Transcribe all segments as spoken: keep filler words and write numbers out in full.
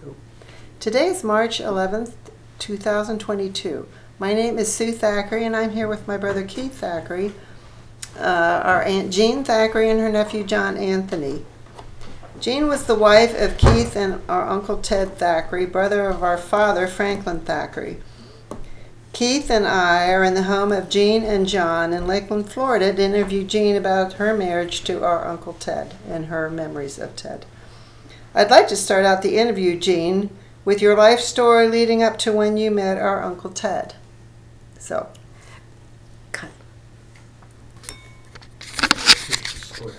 Today is March eleventh, two thousand twenty-two. My name is Sue Thackeray, and I'm here with my brother Keith Thackeray, uh, our Aunt Jean Thackeray, and her nephew John Anthony. Jean was the wife of Keith and our Uncle Ted Thackeray, brother of our father Franklin Thackeray. Keith and I are in the home of Jean and John in Lakeland, Florida, to interview Jean about her marriage to our Uncle Ted and her memories of Ted. I'd like to start out the interview, Jean, with your life story leading up to when you met our Uncle Ted. So, Cut. Square.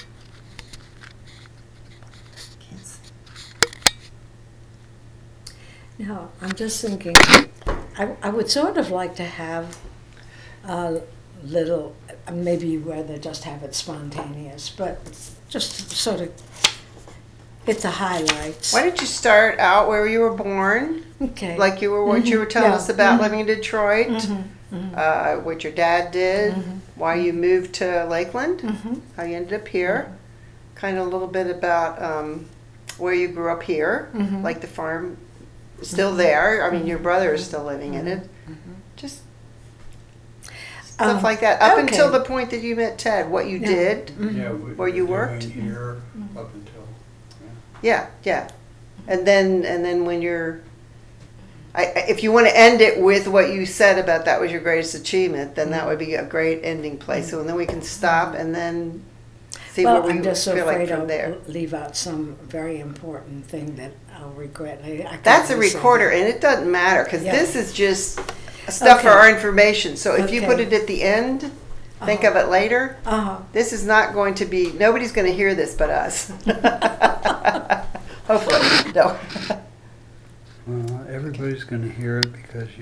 Now, I'm just thinking, I, I would sort of like to have a little, maybe you'd rather just have it spontaneous, but just sort of hit the highlights. why don't you start out where you were born, Okay. like you were what you were telling Yeah. us about Mhm. living in Detroit, Mhm, mhm, uh, what your dad did, Mhm. why you moved to Lakeland, mhm. how you ended up here, kind of a little bit about um, where you grew up here, Mhm. like the farm is still there. I mean, your brother is still living in it. Mhm. Just stuff Um, like that. Up okay. until the point that you met Ted, what you Yeah. did. Mhm. Yeah, we Where were you doing worked? here Mhm. up until, Yeah, yeah. And then and then when you're, I, I- if you want to end it with what you said about that was your greatest achievement, then that would be a great ending place. So and then we can stop and then see Well, where we I'm just so feel like afraid from I'll there. leave out some very important thing that I'll regret. I, I can't That's a really say recorder, that. and it doesn't matter because Yeah. this is just stuff for Okay. our information. So if you Okay. put it at the end, think Uh-huh. of it later. Uh-huh. This is not going to be. Nobody's going to hear this but us. Hopefully, no. Well, everybody's going to hear it because